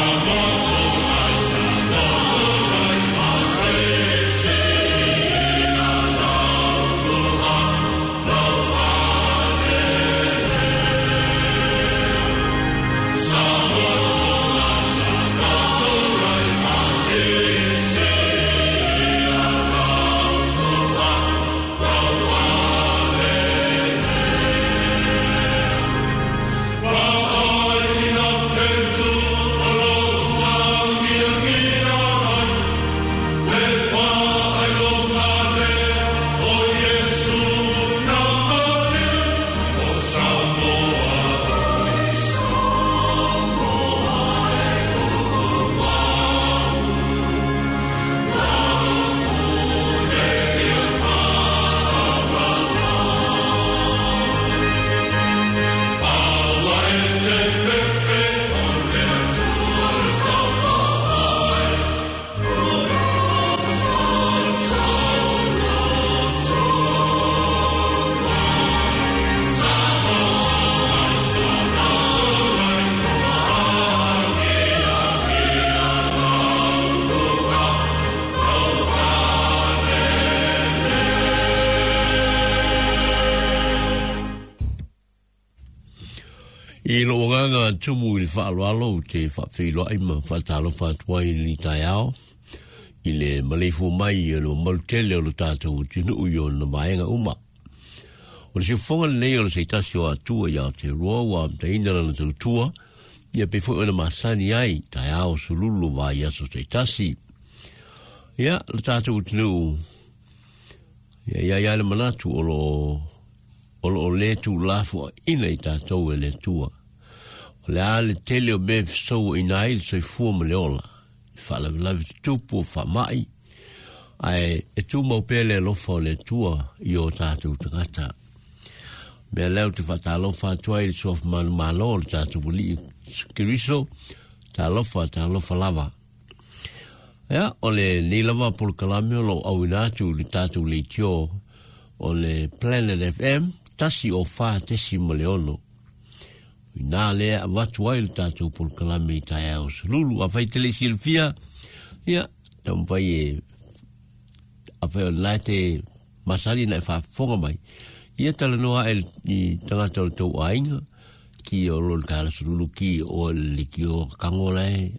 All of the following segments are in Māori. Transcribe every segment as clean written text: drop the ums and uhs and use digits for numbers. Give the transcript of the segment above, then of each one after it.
I lo nganga tumu I whaalwalo te whawhilo aima whatalo whatuai ni tai ao. I le malefu mai I lo malutele o lo tātou tunu ui o na maenga uma. O le se whonga nei o le se tasi o atua ia te roa wa te inara na tau tua. Ia pe fo na masani ai tai ao sululu wa ia so se tasi. Ia le tātou tunu. Ia le manatu o le tu lafu ina I tātou e le tua. O le ale tele o bev so ina il so I fua ma le ola. Whala lavi tupu o whamai. Ai e tu mau pele lofa o le tua I o tātou tangata. Mea leo te whatalofa atua I sof manu malo o le tātou li kiriso. Tā lofa lava. Ia, o le nilawa por kalame o lo au inatu li tātou le tio o le Planet FM. Tasi o wha tesi ma le ono. Nā lea watu ai le tātou por kalame I tai au sululu. A whai tele silfia. Ia, tam whai e a whai o nai te masari nai whafonga mai. Ia tala noa I tangata o tau ainga. Ki o lo le kāra sululu ki o le ki o kangolai.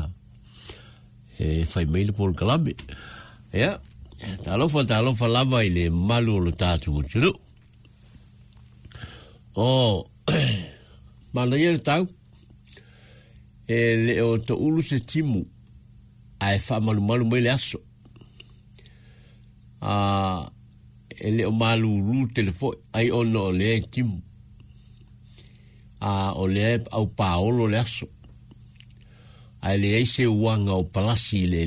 E whai meile por kalame. Ia, talofa lava I le malu o le tātou o tunu. O mana ia tau e le o to ulu se timu ai fa malu mai le aso e le o malu lu telefone ai ono le timu o le au paolo le aso ai le ese wanga o palasi le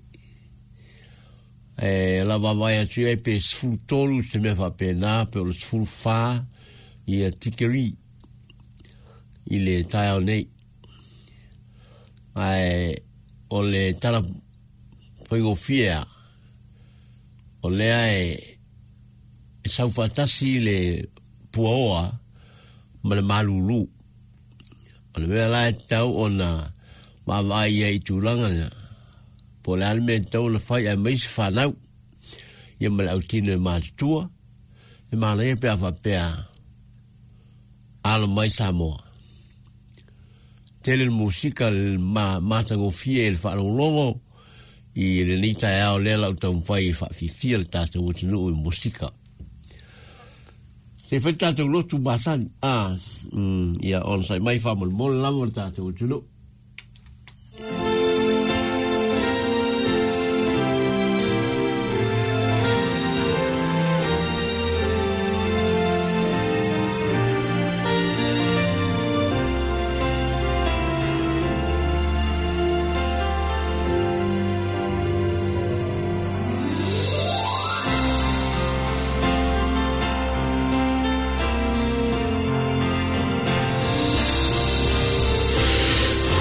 la vai a tue pe sfutolu se me fa pena pe o sfulfa ia tikeri I le tae nei ai o le tara whaingofia o le ai saufatasi le puaoa ma le malulu o le mea lai tau o na mawai ai tūlanga po le alme tau na whai ai meisi whanau ia ma le autino e mātutua e mana e pia whapea alo mai Samoa. Tele musika matango fie il whaalongongo I le nita e ao lela o tau mwhai whawhifia le tātou utinu I musika. Se whai tātou lotu basan, ia onsai mai whamal mole lama le tātou utinu. Yes.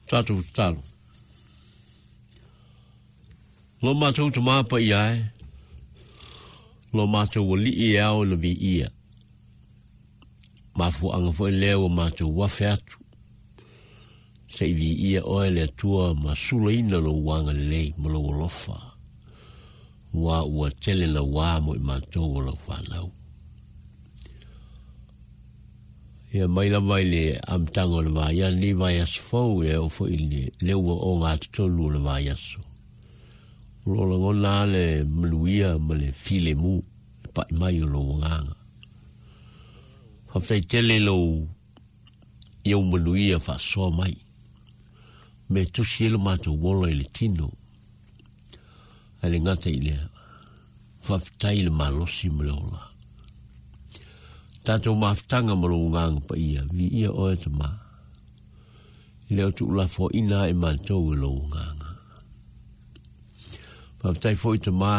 Tātou tālu. Lo mātou te māpa i ai. Lo mātou o li i au na vi ia. Mafu anga fo leo mātou wafe atu. Se vi ia oe le tua ma sula ina lo wanga lei ma lo lofa. Wa ua tele na wā mo i mātou o lo whanau. Ia mai la mai le amtango le vai ia ni vai asfou e o fo i le ua o ngā tutonu le vai aso. Lola ngona le maluia ma le file mu pa mai o lo nganga. Haftai tele lo iau maluia fa so mai. Me tusi ele mātou wola i le tino. Ale ngata i lea. Haftai le malosi ma le ola. Tātou maftanga ma lo nganga pa ia. Vi ia oe te ma. I leo tu ula fo ina e mātou e lo nganga. Haftai fo i te ma.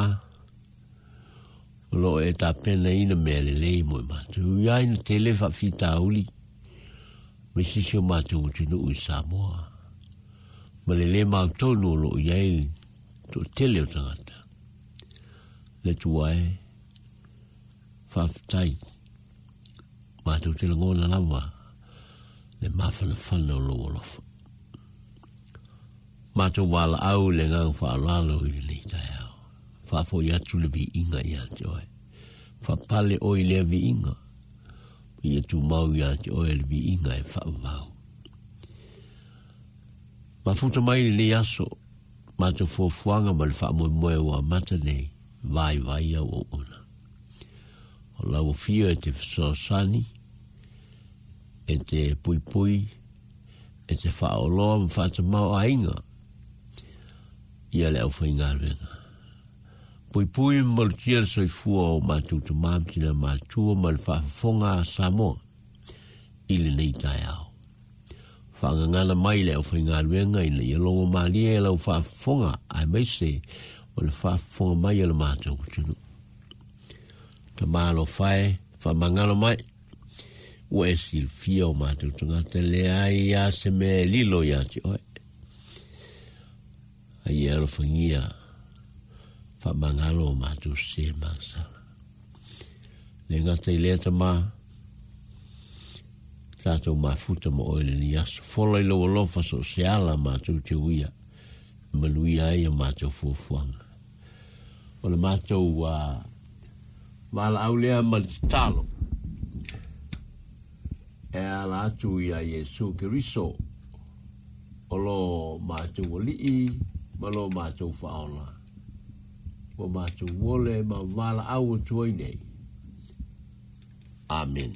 Lo e ta pena ina mea le lei mo i mātou. Ia ina te lefa fita uli. Me sisi o mātou utinu ui Samoa. Ma le le mātou no lo iai to tele o tangata. Le tuae. Whaftai. Mātou te langona lama. Le mawhana whana o lo olofa. Mātou wala au le ngang whaalalo i le nei tai au. Whafo i atu le vi inga i ate oe. Whapale oi le vi inga. I atu mau i ate oe le vi inga e whaavau. Mafuta mai le aso. Mātou fuanga ma le whaamoe moe wa mata nei. Vai au o una. O lau fia e te sosani. E te pui. E te whaoloa ma whaata mau a inga. Ia le au whainga renga. Pui malutia le soifua o mātou te māmtina mātua ma le whaafonga a Samoa. Ile nei tai au. Whaangangana mai le au whainga renga ina i longo maalia e lau whaafonga ai mai se o le whaafonga mai e le mātou kutunu. Ta mālo whae, whaamangana mai. Ua e silfia o mātou tangata le ai a se mea lilo i ati oe. Ai e alo whangia whamangalo o mātou se māsala. Le ngata i lea ta mā, tātou mafuta mo oile ni aso. Fola i loa lofa so se ala mātou te uia. Manuia ai a mātou fuafuanga. O le mātou mala au lea malitalo. E ala atu ia Yesu Keriso. O lo mātou walii, ma lo mātou whaola. O mātou wole ma mala au tuai nei. Amen.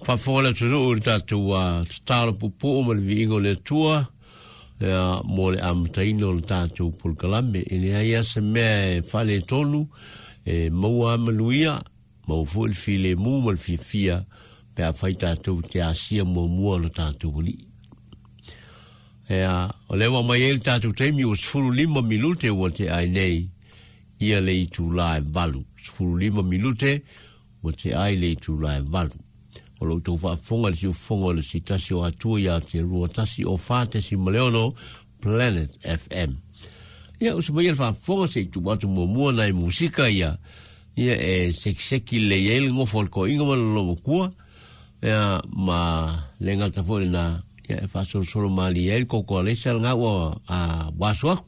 fa fola tunu tatua tala pupu o le vingo le tua mo le amtaino le tatu pulkalame ele ia se me fale tonu maua maluia mau fol file mu mal fifia pe a faita tu te asia mo mo le tatu li o le wa mai el tatu temi o sfulu lima minute o te ai nei ia le tu live valu sfulu lima minute o te ai le tu live valu o lo tau whaafonga le siu fonga le si tasi o atua ia te rua tasi o whate si maleono Planet FM. Ia o se mai el whaafonga se tu watu mua nai musika ia e seki le iel ngofo ko inga mana lomo kua ia ma le ngata fo na ia e whaasoro soro mali iel koko le sel ngā a wasuaku.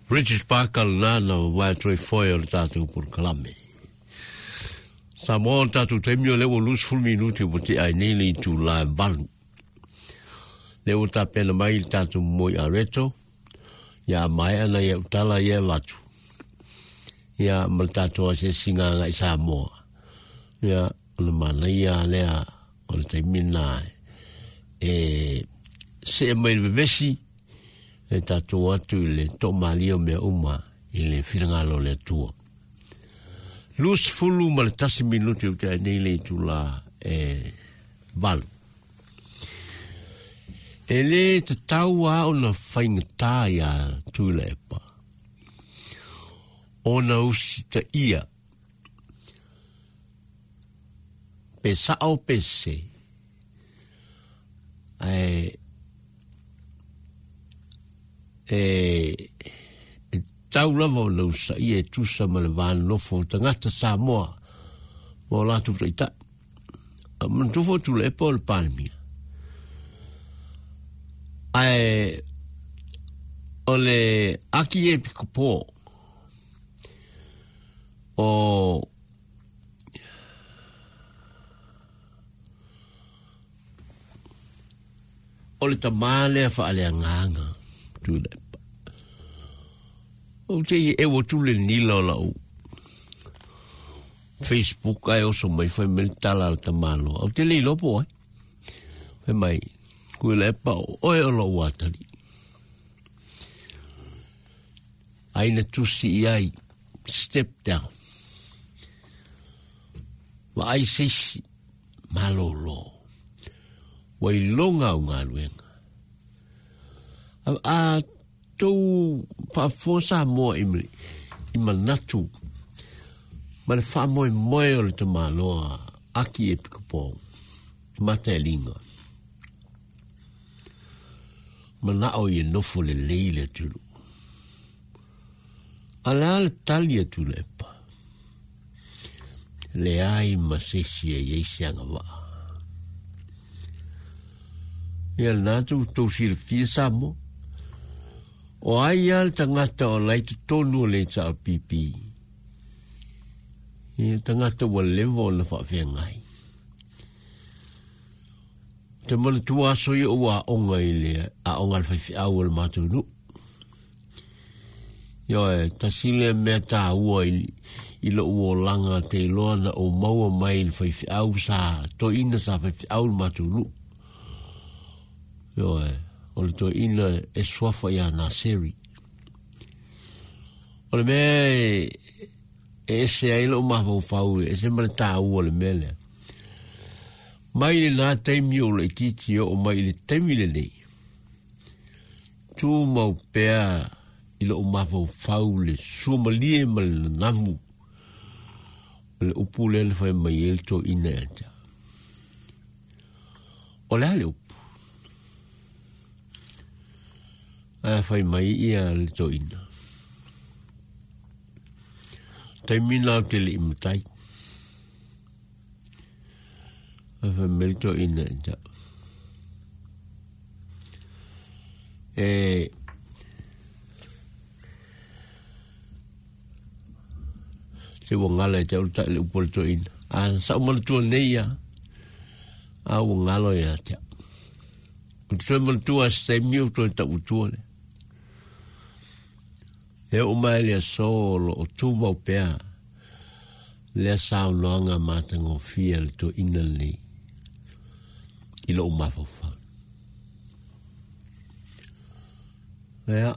Richard Parker nana wa troi foi o tatu por kalame. Samoa tatu temio le wo lose full minute wo ti ai nili tu la balu. Le o tapena mai tatu moi areto. Ya mai ana ya utala ya latu. Ya maltatu se singa ngai Samoa. Ya le mana ya lea o te mina se mai vesi e tatu atu le tomalio me uma i le whirangalo le tua. Lus fulu ma le tasi minuti o te nei le tu la valu. E le te taua o na whaingata ia tu le epa. O na usi ta ia. Pe sao pe se. Tau lava o lau sa ia tusa ma le vāna nofo tangata Samoa mo lātu reita. Mantufo tu le epa o le pānemia. O le aki e pikopo o le tamale a whaale a nganga tu le epa. O te e wo tu le nila o lau. Facebook ai oso mai whai melitala al tamalo. O te le lopo ai. Whai mai. Kue le epa o e o lau atari. Aina tusi i ai. Step down. Wa ai sesi. Malo lo. Wai longa o ngā luenga. A tau whaafosa moa i manatu. Ma le wha moe o le tamaloa aki e pikapo. Mata e linga. Ma na o i nofo le leile tulu. Ala le talia tu le pa. Le ai ma sesi e yeisianga waa. Ia nātu tōsi le fia samo. O ai al tangata o lai tonu le ta pipi. Ia tangata wa levo na whawhia ngai. Te mana tua aso i o a onga i le a onga le whaiwhi au le mātou nu. Ia e tasile mea tā ua i lo ua langa te loa na o maua mai le whaiwhi au sa to ina sa whaiwhi au le mātou nu. Ia e o le to ina e swafa ia nā seri. O le mea e se ailo mawhau whau e se mana tā ua le mea lea. Mai le nā teimi o le kiti o mai le teimi le nei. Tū mau pēa i lo mawhau whau le sumalie ma le namu. Le upu le whai mai el to ina ata. O le hale upu. A whai mai ia le to ina. Teimi nā te le imatai. A melto ina ata. Se wangala e te uta le upolto ina. A sa umantua neia. A wangalo e atea. Utua mantua se miu to ta utua le. E umai le solo o tuma o pea. Le sao noanga matango fia le to ina le. Ilo umafofa. Ea.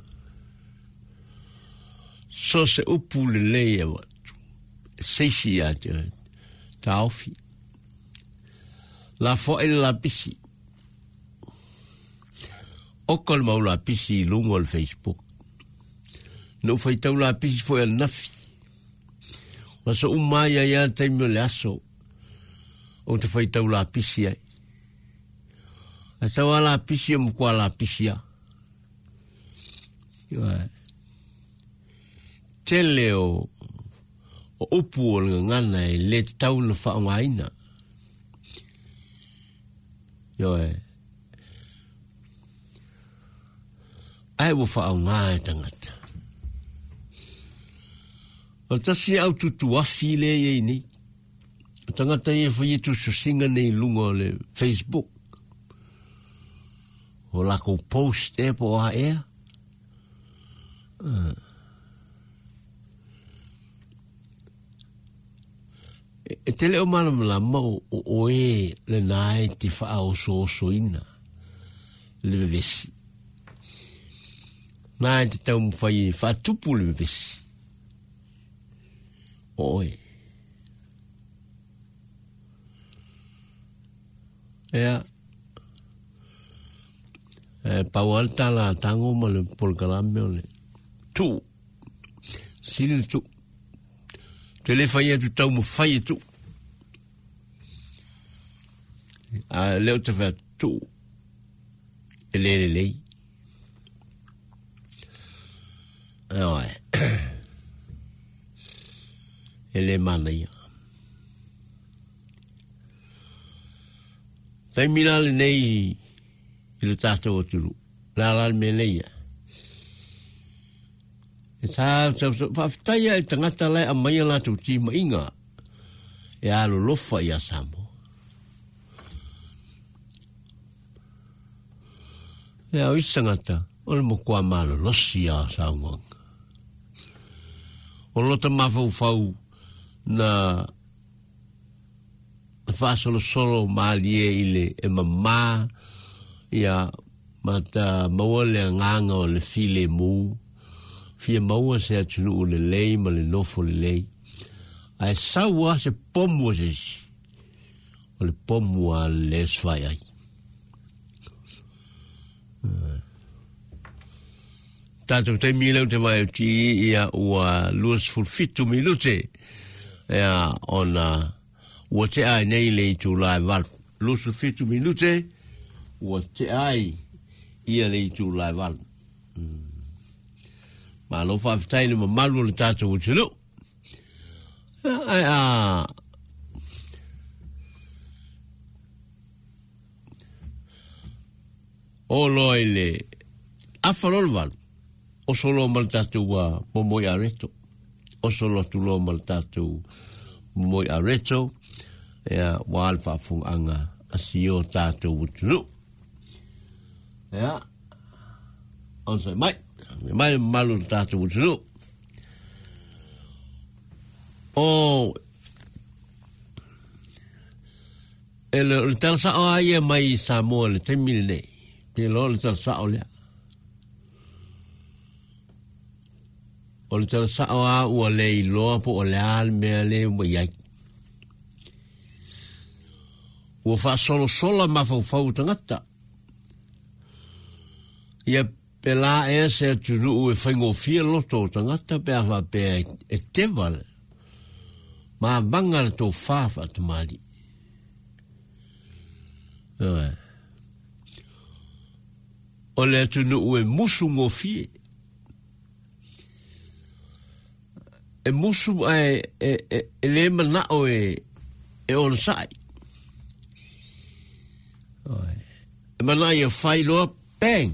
So se upu le leia watu. Seisi ate. Ta ofi. La fo ele la pisi. Okol mau la pisi lungo al Facebook. No fai tau la pisi foi al nafi. Maso umaya ya taimo le aso. O te fai tau la pisi ai. A tawa la pisi o mkua la pisi a. Tele o upu o ngana e le tau na whaongaina. Ai wo whaonga e tangata. O tasi au tutu afi le ye ni. Tangata ye fai tu susinga nei lunga le Facebook. O lako post e po a ea. E tele o mana malama o e le nae te wha o so ina. Le vesi. Nae te tau mwhai wha tupu le vesi. O e. Ea. Pau alta la tango ma le polkarame o le. Tu. Sili tu. Te le whai atu tau mo whai atu. Leo te whai tu. E le lei. Aoi. E le mana ia. Tai mila le nei i le tātou o turu. Lala me leia. E whawhitaia e tangata lai a mai ala tau tima inga. E alo lofa i a Samoa. E au isangata, o le mokua malo losi a Samoanga. O lota mawhau na whaasolo solo maalie ile e mamā ia mata maua le nganga o le file mu fia maua se atunu o le lei ma le nofo le lei ai saua se pomu o le pomu a le svai ai tato te mile te mai ti ia ua luas fulfitu minute ia ona ua te ai nei le tu lai val luas fulfitu minute ua te ai ia le tu lai val ma lo fa ftai le malu le tato o tulu ai o loile afalol val o solo mal tato wa momoi areto o solo tu lo mal tato momoi areto ya wa alfa fu anga asio tato o tulu ja, on zei mij malu tato o tulu o el tersa ai mai Samoa le temile pe lo le tersa ole o le tersa a o le lo po le al me le wai o fa solo ma fa tangata ia pela ese turu e whaingo fia loto tangata pe awa pe e teval ma bangar to fafa te mali o le tunu e musu ngo fie e musu e le mana o e on sai e mana e fai loa bang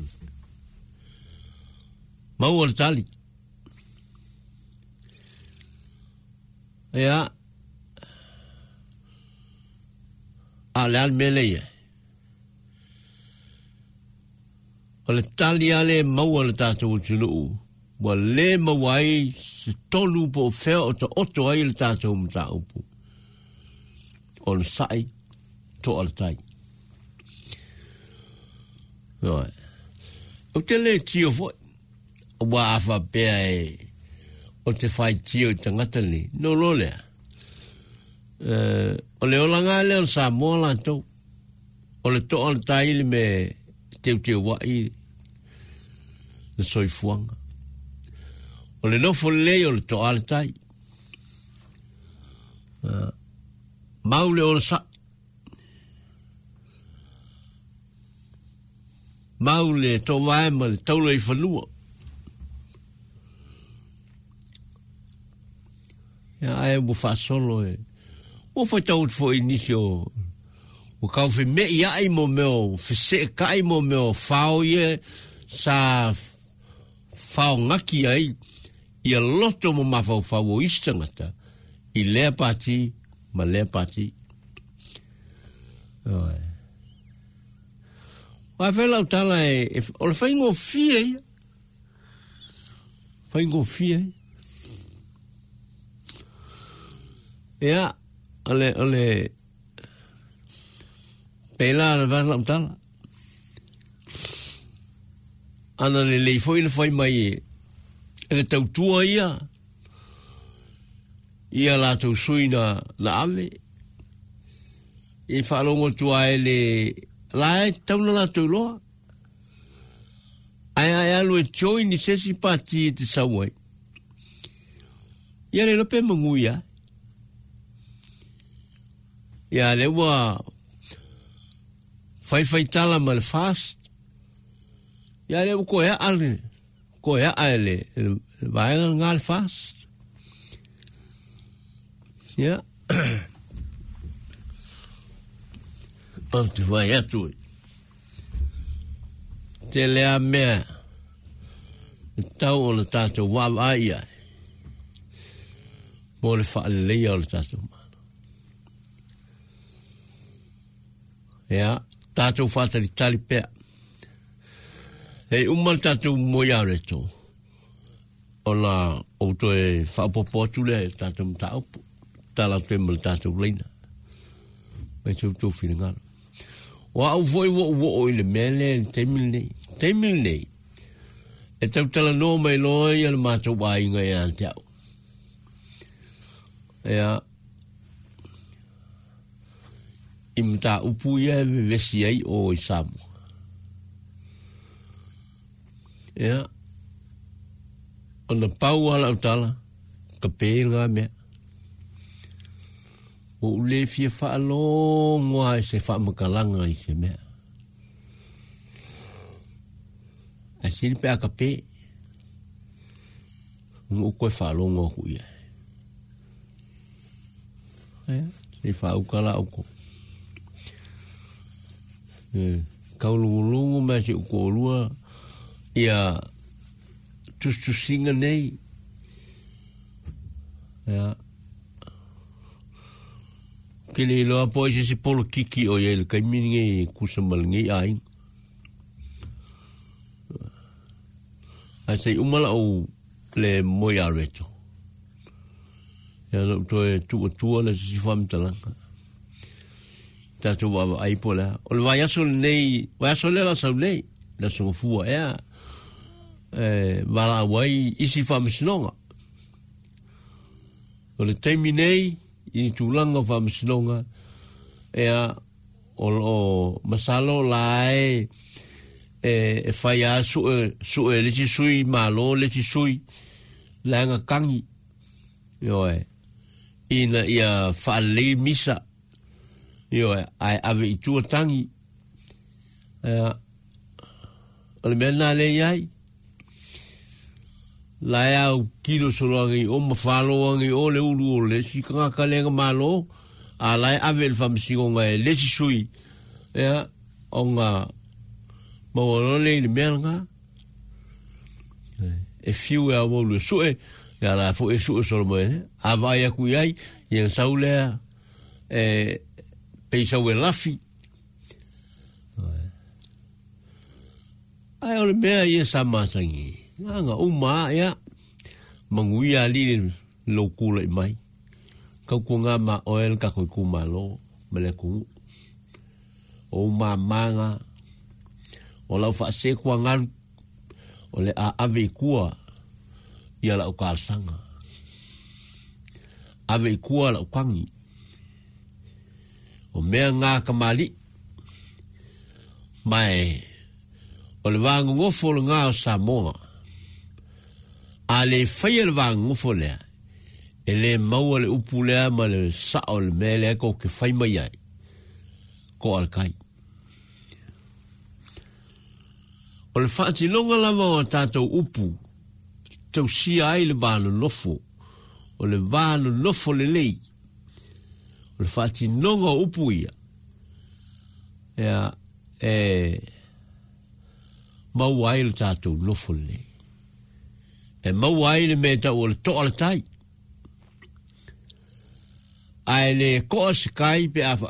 mau al tali ja ale al meleia o le tali ale mau al tātou tunu wa le mawai se tonu po fea o ta oto ai le tātou mta upu o le sai to al tai o te le tio foi wa afa pe o te fai tio tangata ni no lo le o le olanga le o Samoa la to o le to al tai le me teu wa i le soifuanga o le nofo le o le to al tai maule o sa maule to vai ma le taulo i fanua ya ai bu fa solo o foi tau fo inicio o kau fe me ia ai mo meu fe se kai mo meu fao ye sa fao ngaki ai ia loto mo mafau o istangata I lea pati ma lea pati wa vela utala o le faingo fie ya ale pela le vela utala ana le foi le fai mai ele tautua ia la tau suina la ave e whalongo tua ele la tau na la tau loa ai alu e choi ni sesi pati te sawai ia le lope manguia ia le wa fai tala mal fast ia le ko ya ale vai ngal fast ja antu vai atu te lea mea tau o le tātou wawai ai mo le whaalelea o le tātou mana ja tātou whātari tali pea hei umal tātou moia reto o la outo e whaapopotu le tātou mta upu tala te mal tātou leina mai tau whina ngaro wa au voi wo ile mele temil nei e tau tala no mai loi al mātou wai ngai an te au ea imta upu ia vesi ai o I Samu ea ona pau ala utala ka pēnga mea o le fia whaalongo ai se whaamakalanga I se mea. A siri pe a ka pē. Ngu koe whaalongo hu ia. Se whaukala uko. Kaulungulungu mea se uko olua ia tusinga nei. Ia. Kele loa po se polo kiki o ye le kaimini kusa malngi ai ai umala o le moya reto ya no to tu le si fam talanga ta tu va ai pola o le vaya sol nei va sol la sol nei la so fu va wai isi fam snonga o le terminei I tulanga whamsinonga ea o masalo lai e whai a su e leti sui malo leti sui langa kangi ioe ina ia whaalei misa ioe ai ave I tuatangi ea ole mena le iai lai au kilo soloangi o mawhaloangi o le ulu o le si kanga lenga malo a lai ave le whamsingonga e le si sui ea o ngā mawalole ni meanga e fiu e awo le sue ya la fo e sue solo mo a vai aku iai i en saulea peisa ue lafi ai o le mea i e sa masangi nga uma ya manguia li lo kula mai ka ku nga ma oil ka ku malo mele ku o manga o la fa se ku nga o le a ave kua ia la ka sanga ave kua la kwangi o mea nga kamali mai o le vangu ngofo nga Samoa ale fai le vang ngofo lea ele mau le upu lea ma le sao le mele ko ke fai mai ai ko al kai o le fati longa lava o tātou upu tau si ai le vānu lofo o le vānu lofo le lei o le fati longa upu ia mau ai le tātou lofo le lei e mau ai le mea tau o le toa le tai. Ai le koa se kai pe a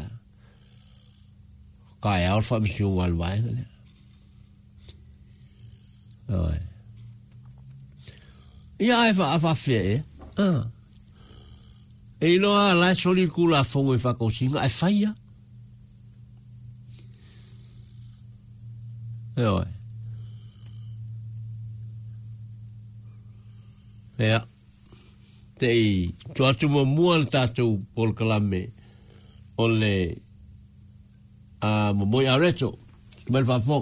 kai au fa misiu wal vai le. Ai. Ia e fa fe. E ino a la soli kula fongo e fa kosinga e faia. Ai. Ea, tei, tu atu mua le tātou pol kalame o le mamoi areto, mele whafong.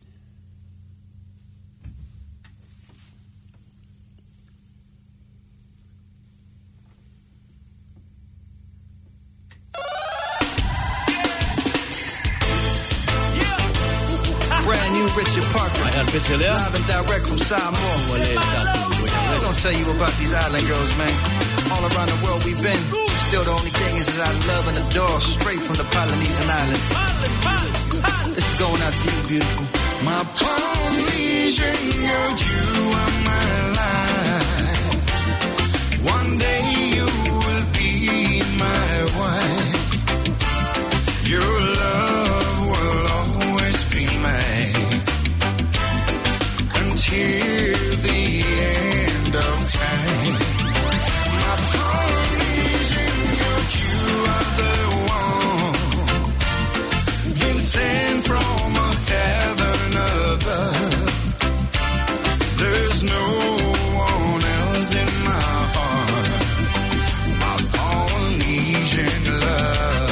Brand new Richard Parker, live and direct from Samoa. I'm gonna tell you about these island girls, man. All around the world we've been. Still the only thing is that I love and adore straight from the Polynesian islands. This is going out to you, beautiful. My Polynesian girl, you are my life. One day you will be my wife. Your love will always be mine until the end of time. My Polynesian girl, you are the one been sent from a heaven above. There's no one else in my heart. My Polynesian love.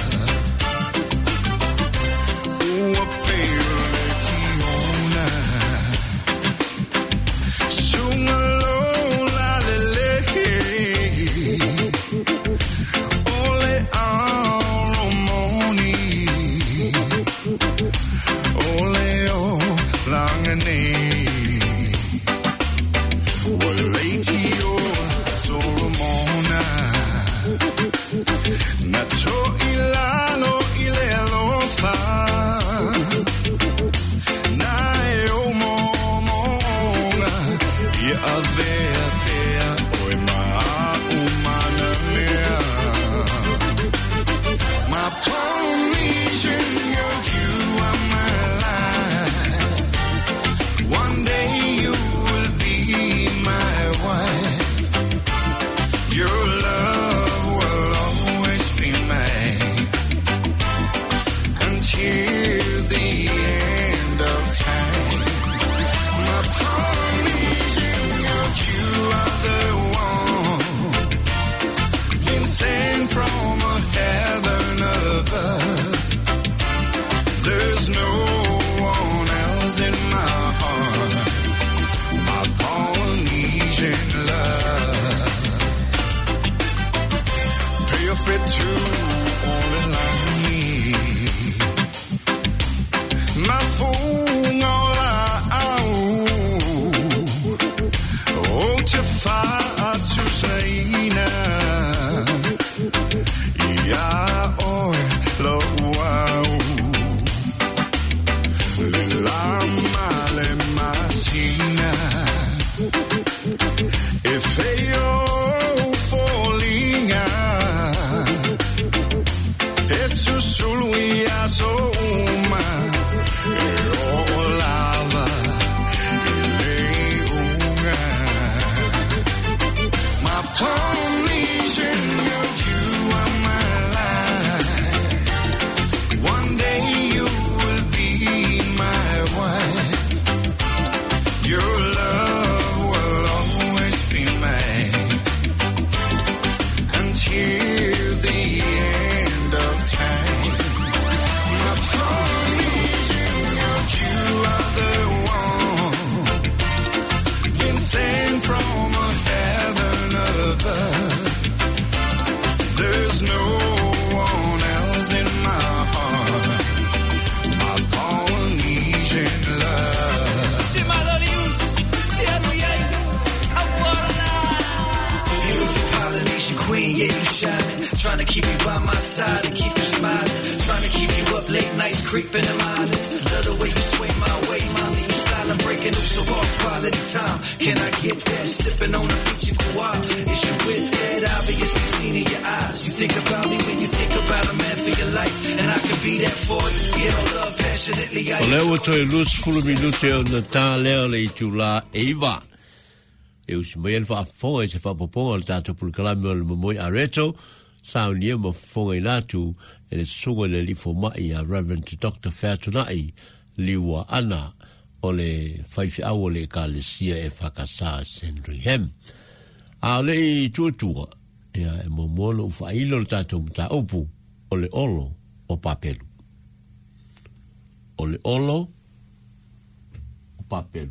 Trying to keep you by my side and keep you smiling. Trying to keep you up late nights, creeping in my eyelids. Love the way you swing my way, mommy. You styling, breaking up so all quality time. Can I get that. Sipping on a peachy coa. Is you with that? Obviously seen in your eyes. You think about me when you think about a man for your life. And I can be that for you. You don't love passionately. Leo to lus fulu minute on the ta leo le tula Eva. Eu si mai fa fonga se fa poponga le tato pul kalame o le mamoi areto. Sao nia ma fonga inatu e le sunga le lifo mai a Reverend Dr. Fatunai liwa ana o le faifi awo le ka le sia e whakasa Sandringham. A le i tuatua ea e momolo ufa ilo le tato mta upu o le olo o papelu. O le olo o papelu.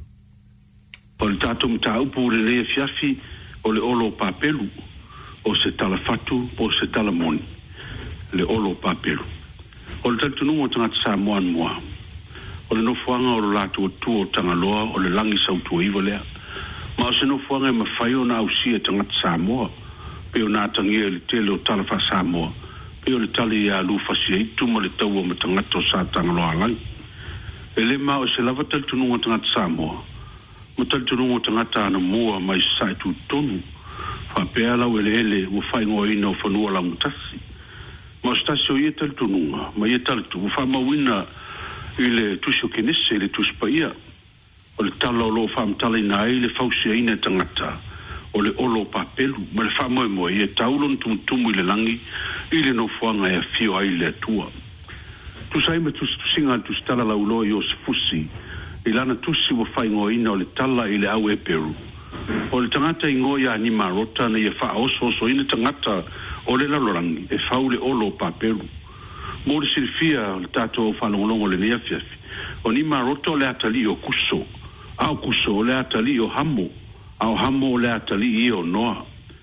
O le tātou mtaupu le lea fiafi o le olo papelu o se tala fatu o se tala moni le olo papelu o le tatununga o tangata Samoa mua o le nofuanga o le latu o tuo o tangaloa o le langi sautu o iwa lea ma o se nofuanga e mawhaio na ausia tangata Samoa pe o nā tangia le tele o tala fa Samoa pe o le tali a lufasia itu ma le tau o ma tangata o sa tangaloa langi e le ma o se lava tatununga o tangata Samoa Mutalturungo tangata ana mua mai sai tu tonu. Fa peala ele o fai ngoina o fanua la mutasi. Ma stasi o yetal tununga, ma yetal tu fa mawina ile tusho kenese le tuspaia. O le tala o lo fa mtala ina ile fausia ina tangata. O le olo papelu, ma le fa mo ye taulon tumtumu ile langi ile no fuanga e fio ile tua. Tu sai me tu singa tu stala la ulo yo sfusi. Ilana tusi wa fai ngoina o le tala i le au e Peru. O le tangata i ngoia ni marota na ia faa oso ina tangata o le lalorangi e fau le olo pa Peru. Mo le silfia le tato o whalongolongo le nea fiafi. O ni marota o le atali o kuso. Au kuso o le atali o hamo. Au hamo o le atali i o noa.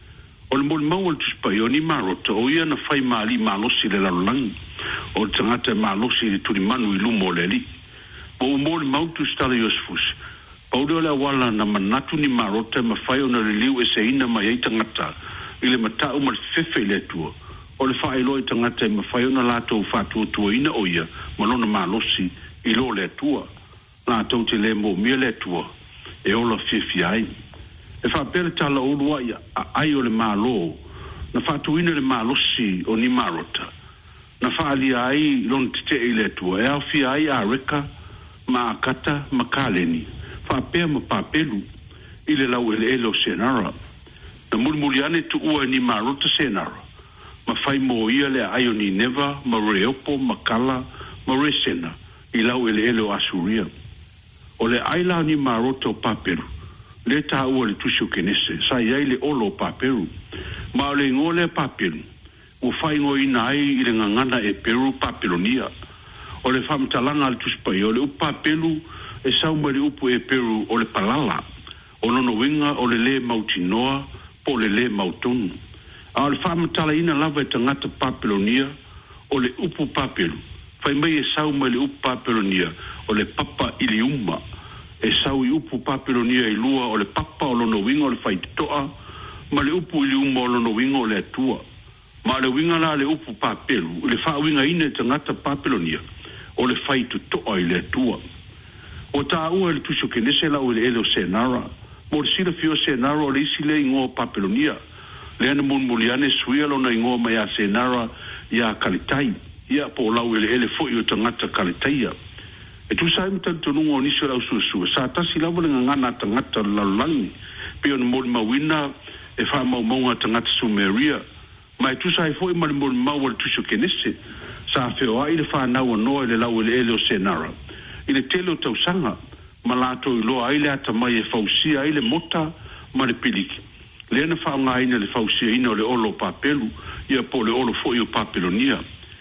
O le moli mau o le tuspai o ni marota o ia na fai maali malosi le lalorangi. O le tangata malosi le turimanu i lumo le li. O mole mautu stala Iosfus. Paulo la wala na manatu ni marota ma faio na liu e se ina ma yeita ngata. Ile mata umar fefe le tua. O le fai loi tangata ma faio na lato fatu tua ina oia. Malona malosi ilo le tua. La tau te le mo mia le tua. E ola fifi ai. E fa pere tala ulua ai o le malo. Na fatu ina le malosi o ni marota. Na fa ali ai lon te ile tua. E au fi ai a reka. Ma kata makaleni fa pe ma papelu ile la ele o senara na mulmuliane tu ua ni marota senara ma fai mo ia le aioni neva ma reopo makala ma resena ila ele o asuria o le aila ni marota o papelu le ta ua le tusio kenese sa ia ile olo papelu ma le ngole papelu o fai ngo ina ai ile ngangana e Peru papelonia o le whamtalanga al tuspai, o le upa pelu e saumari upu e Peru o le palala, o nono winga o le mautinoa, po le mautonu. A le whamtala ina lava e tangata papelonia, o le upu papelu. Whai mai e saumari upu papelonia, o le papa ili uma, e sau i upu papelonia i lua, o le papa o nono winga o le whaititoa, ma le upu ili uma o nono winga o le atua. Ma le winga la le upu papelu, le wha winga ina e tangata papelonia, o le fai tu toa i le tua. O ta ua le tuso kenese la o le ele o senara. Mo le sila fio senara o le isi le ingoa papelonia. Le ana mulmuliane suia lo na ingoa mai a senara ia kalitai. Ia po lau ele ele fo i o tangata kalitaia. E tu sa imta tonunga o nisio lau suasua. Sa tasi lau le ngana tangata lalulangi. Pio na moli mawina e wha maunga tangata Sumeria. Ma e tu sa i fo i mali moli mau le tuso kenese. Sa feo ai le whanau anoa le lau ele o senara. I le tele o tausanga, ma lato i loa ai le atamai e fausia ai le mota ma le piliki. Le ana whaunga ina le fausia ina o le olo papelu, ia po le olo fo i o papelonia.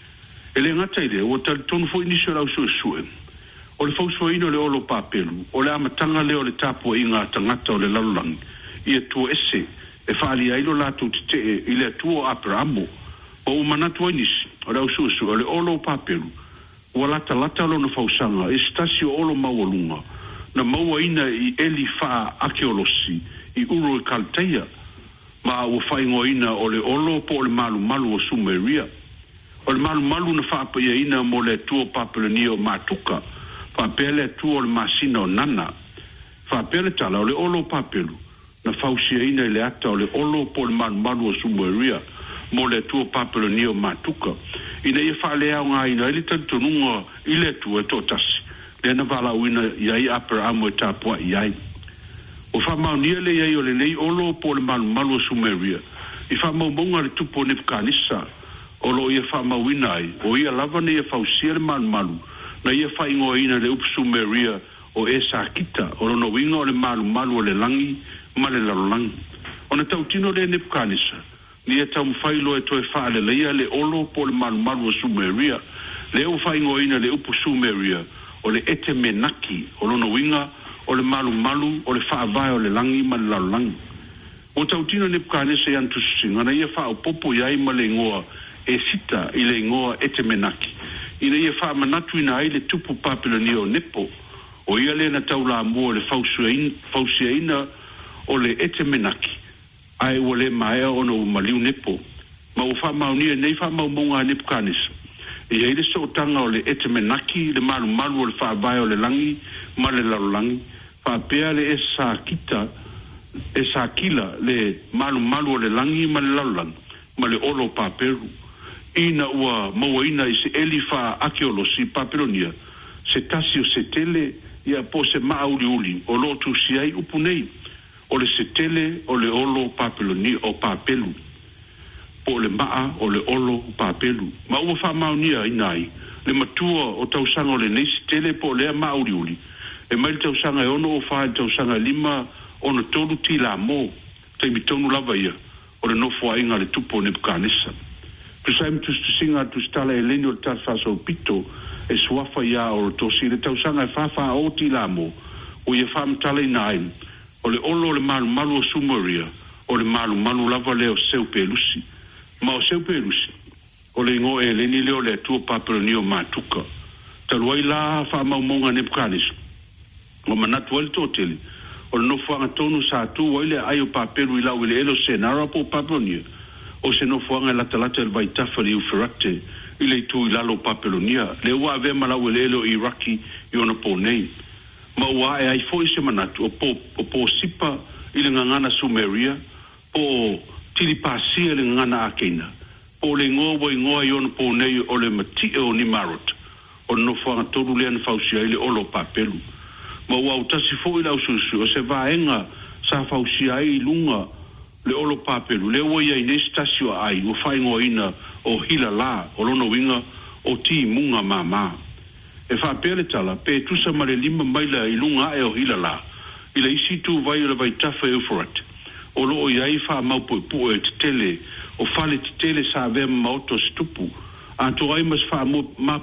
E le ngata i le, o tali tonu fo inisio lau suesue. O le fausua ina o le olo papelu, o le amatanga le o le tapo inga tangata o le lalulangi, ia tua ese, e whaali ailo lato te i le tuo Abramo, o umanatu inisi. O rau susu, o le olo papelu, ua lata lo na fausanga, e stasi o olo mawalunga, na maua ina i eli faa akeolosi, i uro e kalteia, ma ua whaingo ina o le olo po o le malu o Sumeria. O le malu na faa pa ia ina mo le tuo papelonia o matuka, faa pele tuo o le masina o nana, faa pele tala o le olo papelu, na fausiaina le ata o le olo po le malu o Sumeria mo le tua Papelonia o Matuka ina ia whaalea o ngā ina ili tantununga i le tua tō tasi le na wala uina iai Abraham e tāpua iai o whamaunia le iai o le lei olo po le malu o Sumeria i whamaumonga le tupo Nefkanisa o lo ia whamauina ai o ia lava na ia fausia le malu na ia whaingoa ina le upu Sumeria o e sa kita o no winga o le malu o le langi ma le lalangi ona tautino le Nefkanisa ni e tau mwhailo e toe wha le leia le olo po le malu o Sumeria le u whaingoa ina le upu Sumeria o le ete menaki o no winga o le malu o le whaavai o le langi ma le lalangi o tautino Nefkanisa e antusinga na ia wha o popo iai ma le ngoa e sita i le ngoa ete menaki ina ia wha manatu ina ai le tupu Papelonia o Nepo o ia le na tau la mua le fausiaina o le ete menaki ai o le maea o no maliu Nepo ma o wha maunia nei wha maumonga Nefkanisa ia i le sootanga o le ete menaki le malu o le whaavai o le langi ma le lalangi wha pea le e sa kila le malu o le langi ma le lalangi ma le olo Paperu ina ua mauaina i se elifa akeolosi Papelonia se tasi o se tele ia po se maauli o lo tu siai upunei o le se tele o le olo Papelonia o Papelu po le maa o le olo Papelu ma ua wha maunia inai le matua o tausanga o le nei se tele po lea maauli e mai tausanga e ono o wha tausanga lima ono tolu tila mo te mitonu lava ia o le nofo ainga le tupo Nefkanisa Tusaim tusinga tustala e leni o le tatfasa o pito e suafa ia o tosi le tausanga e whawha o tilamo o ia whamtala ina ai o le olo o le malu o Sumeria o le malu lava leo Seupelusi ma o Seupelusi o le ingo e leni leo le tua Papelonia o Matuka taluai la whamaumonga Nefkanisa o manatu ali tōtele o le nofuanga tonu sa tu o ile ai o Papelu i lau ile elo senara po Papelonia o se no fuanga la talata el vaitafa li uferate ile tu ilalo Papelonia le ua ave malau lelo Iraki i ona ponei ma ua e ai foi se manatu o po sipa ile ngangana Sumeria po tilipasia le ngangana Akena o le ngoa i ona ponei o le mati o ni Marot o no fuanga toru le anfausia ile olo Papelu ma ua utasi foi la ususu o se vaenga sa fausia i lunga le olo Papelu le ua ia ine stasio ai o whaingoa ina o hila la o lono winga o ti munga mama e wha pere tala pe tusa ma le lima maila i lunga e o hila la i le isi tu vai o le vai tafa e uforat o lo o iai wha maupo e pu e tele o fale tele sa ave mauto stupu anto ai mas wha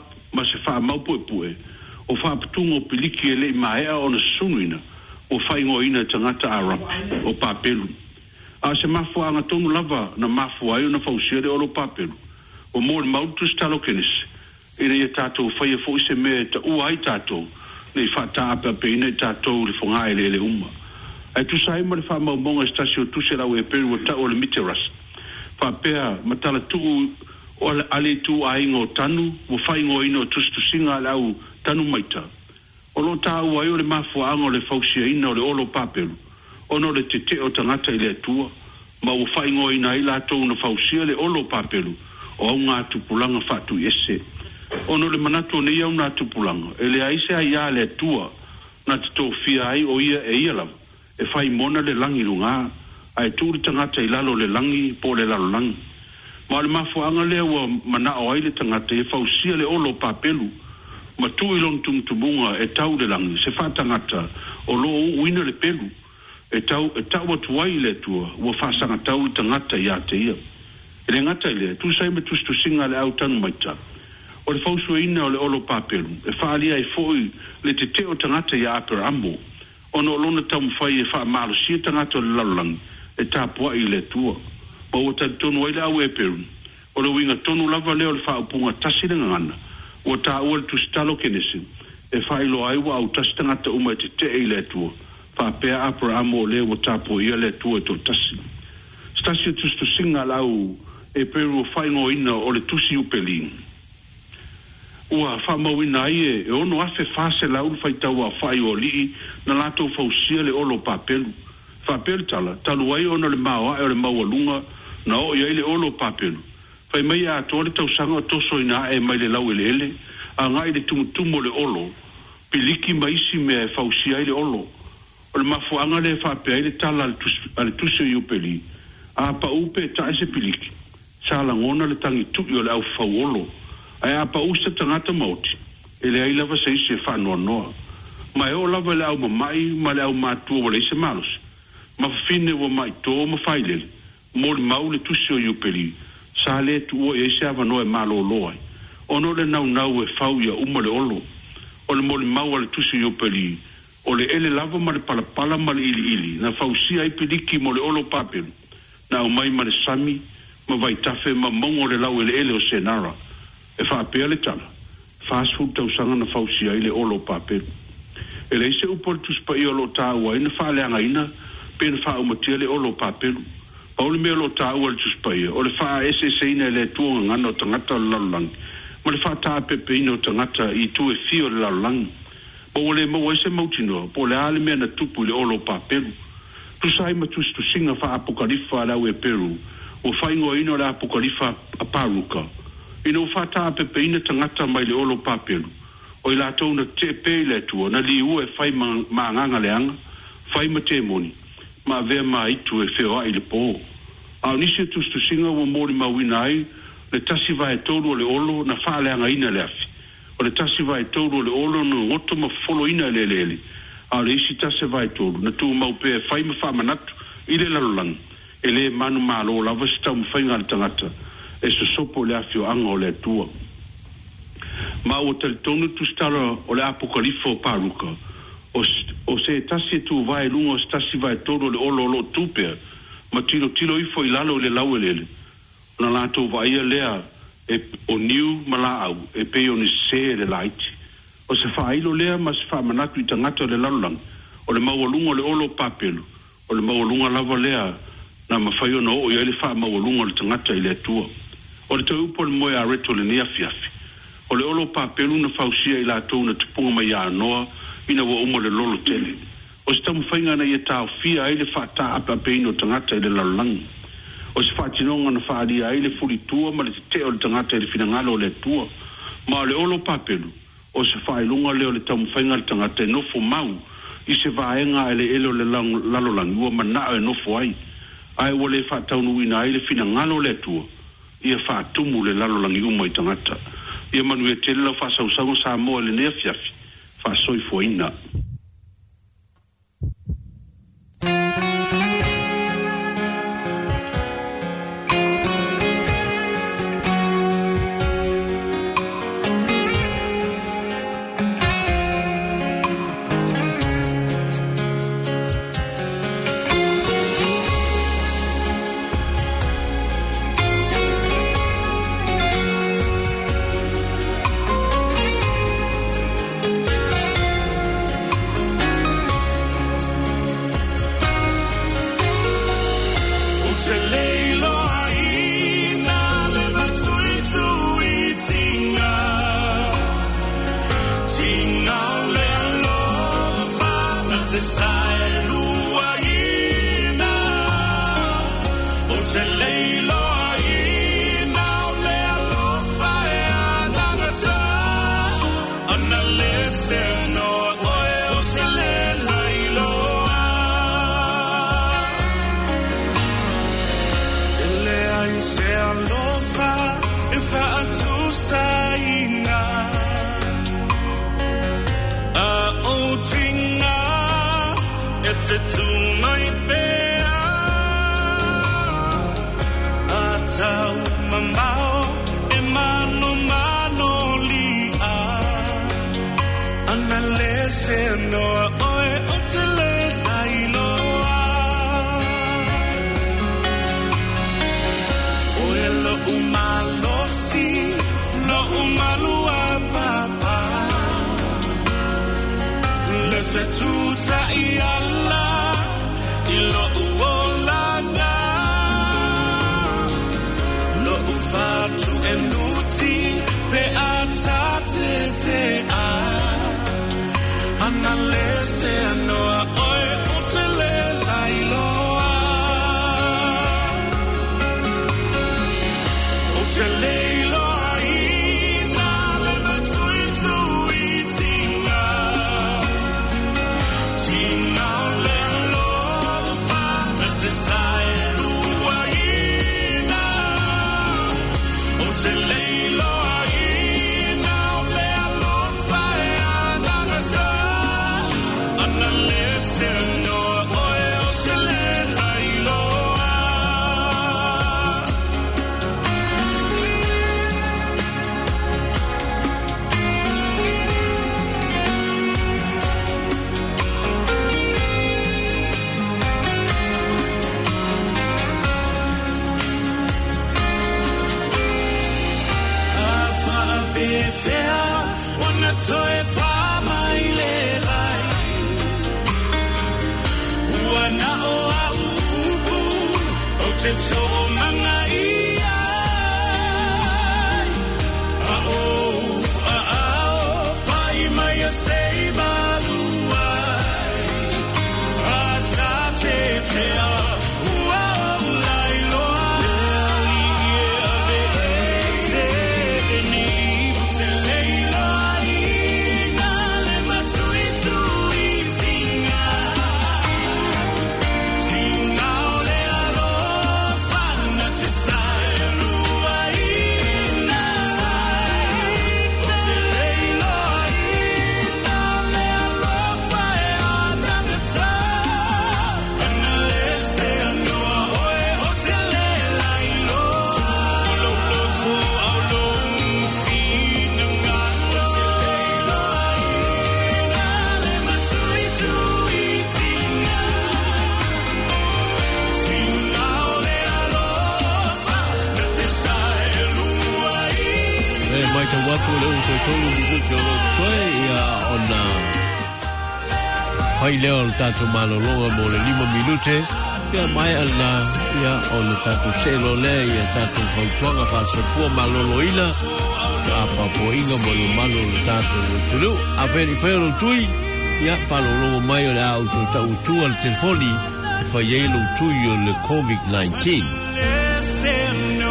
maupo e pu e o wha patunga o piliki e le maea o na sunuina o whaingoa ina tangata Arab o Papelu a se mafu anga tonu lava na mafu ai na fausia le olo Papelu o mo le mautu stalo kenis ina ia tātou whaia fo se me ta ua ai tātou nei whata apa pe ina tātou le whonga ele ele uma ai tu sai ma le wha maumonga stasio tu se lau e peru o ta o le miteras wha pea matala tu o ale tu a ingo tanu o whaingo ino tu singa lau tanu maita o lo tā ua ai o le mafu anga o le fausia ina o le olo Papelu ono le tete o tangata i le atua ma o whaingo ina i lātou na fausia le olo Papelu o au ngā tupulanga whatu ese ono le manato nei au ngā tupulanga e le aise ai a le atua na te tōwhia ai o ia e ia lava e whai mona le langi runga ai tūri tangata i lalo le langi po le lalo langi ma le mafuanga lea ua mana o ai le tangata e fausia le olo Papelu ma tu ilon tumtumunga e tau le langi se whatangata o lo uina le pelu e tau atu ai le tua ua whasanga tau tangata ia te ia e le ngata ile tu sai me tu singa le au tanu maita o le fausu ina o le olo Papelu e whaalia e foi le te teo tangata ia apera ambo ono lona tau mwhai e wha malo sia tangata o le lalulangi e tāpua i le tua ma ua tonu ai le au e peru o le winga tonu lava leo le wha upunga tasi le ngana ua tā ua le tu stalo kenesi e whailo ai ua au tasi tangata uma e te te i le tua whapea apera amo le ua tāpua ia le tua e to tasi stasio tu singa lau e peru o whaingo ina o le tusi upeli ua whamauina ai e ono afe fase lau whaitau a whai o lii na lato fausia le olo Papelu Whapele tala, talu ai ona le maoa e le maualunga na o ia ile olo papelu. Whai mai a tole tau sanga toso ina e mai le lau ele ele, a ngai le tumutumo le olo, piliki maisi mea e fausia ile olo. O le mafuanga le whapea ile tala ale tuse i upeli, a pa upe ta ese piliki. Sala ngona le tangi tuki o le au fau olo, ai a pa usta tangata mauti, ele ai lava se isi e whanua noa. Ma e o lava le au mamai, ma le au matua wale ise malos. Ma fine wa mai tō ma whailele, mo le mau le tusi o iupeli, sa le tu o e se ava no e malo loai. Ono le nau e fau ia uma le olo, o le mo le mau le tusi o iupeli, o le ele lava ma le palapala ma le ili, na fau sia i piliki mo le olo papelu, na o mai ma le sami, ma vai tafe ma mongo le lau ele o senara, e wha apea le tala, fast food tau sanga na fau sia i le olo papelu. E le ise upo le tuspa i olo tāua ina wha leanga ina, pena wha umatia le olo papelu. Pa ole mea lo tāua le tuspaia. O le wha ese ina le tuonga ngana o tangata o le lalolangi. Ma le wha tā pepe ina o tangata i tu e fio le lalolangi. Pa ole maua ese mautinoa. Pa ole ale mea na tupu le olo papelu. Tu sai ma tu singa wha apokalifa lau e Peru. O wha ingoa ina o le apokalifa a Paruka. Ina o wha tā pepe ina tangata mai le olo papelu. O i la tau na te pe le tua. Na li ua e whai maanganga le anga. Whai ma te moni. Ma vea ma itu e feo ai le po. Au nisi tu singa wa mori mawina ai, le tasi vai tolu o le olo na whaaleanga ina le afi. O le tasi vai tolu o le olo na ngoto ma folo ina le lele. Au le isi tasi vai tolu, na tu maupe e whai ma whamanatu i le lalolang. E le manu malo lava si tau mwhainga le tangata. E so sopo le afi o anga o le atua. Ma o tali tonu tu stara o le apokalifo o Paruka. O se tasi tu vai lungo o tasi vai todo le olo tupea, ma tilo ifo i lalo le lau elele. Na lato vai lea o niu mala au, e pe o ni se le laiti. O se whailo lea ma se wha manatu i tangata le lalulang, o le maualunga le olo papelu, o le maualunga lava lea na mawhaio na o i ele wha maualunga le tangata i le atua. O le tau upo le moe a reto le nea fiafi. O le olo papelu na whausia i lato na tupunga mai a noa, ina wa umo le lolo tele. O se tamu whainga na ia tau fia ai le whata apa peino tangata i le lalulangi. O se whatinonga na whaalia ai le furitua ma le te o le tangata i le finangalo le tua. Ma le olo papelu, o se whailunga leo le tamu whainga le tangata i nofo mau, i se vaenga ele elo le lalolangi, ua manao e nofo ai. Ai wa le whataunu ina ai le finangalo le tua, ia whatumu le lalolangi uma i tangata. Ia manu e tele lau whasausango sa moa le nea fiafi. Fasoi foina. Analese no oe o se le lailo Hai leo le tatu malolonga mo le 5 minute ia mai ala ia o le tatu selo le ia tatu kautuanga pa sefua maloloina a papoinga mo le malo le tatu tulu a perifero tui ia palolonga mai o le auto tau tua le telefoni fa ielo tui o le COVID-19